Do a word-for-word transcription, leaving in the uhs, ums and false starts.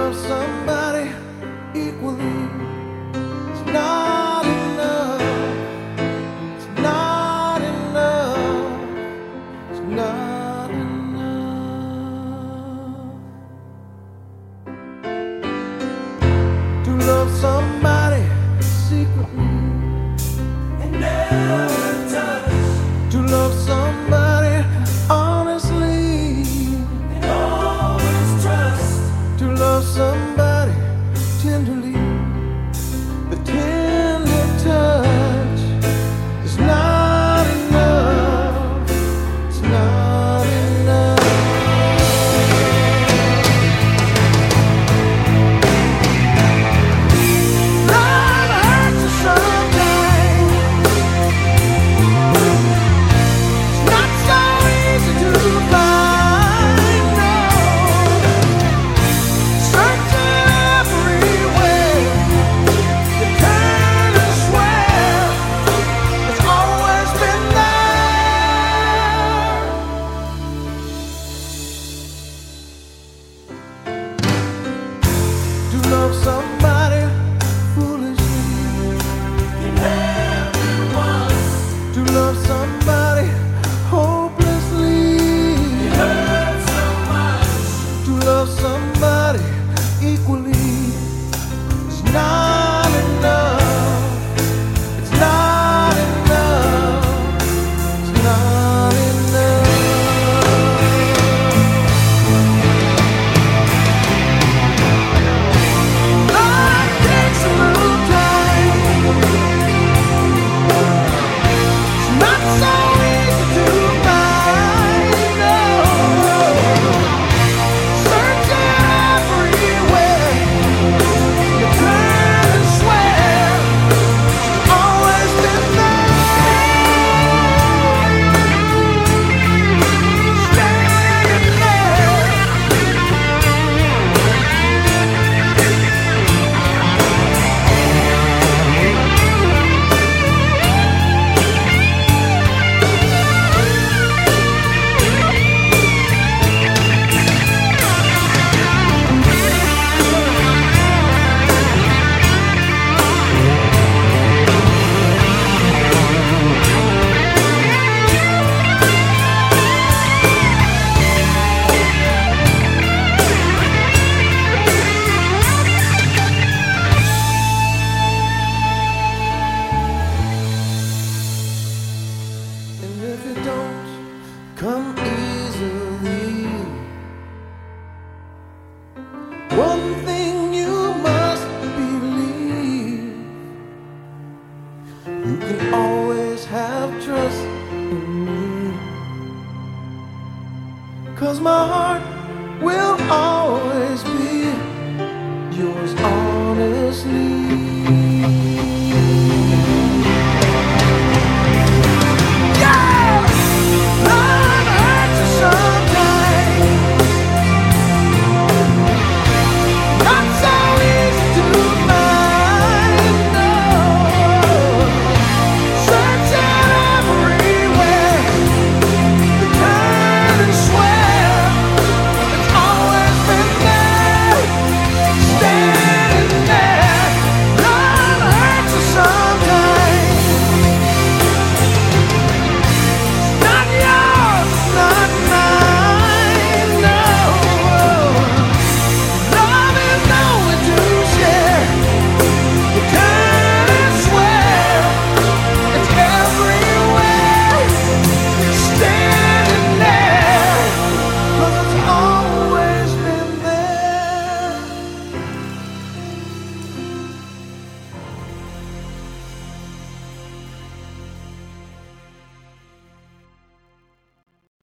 love somebody equally is not enough. It's not enough. It's not enough to love somebody secretly and never touch. To love somebody honestly and always trust. To love somebody tenderly. The tender touch is not enough. It's not enough. Love hurts you sometimes. It's not so easy to find. No, search everywhere. You turn and swear it's always been there. To love somebody foolishly, you never once. To love somebody hopelessly, it hurts so much. To love somebody equally is not enough. It's not enough. It's not enough. Love takes a little time. It's not so easy to find. No, search everywhere. You turn and swear it's always been there. Staying there. And if it don't come easily, one thing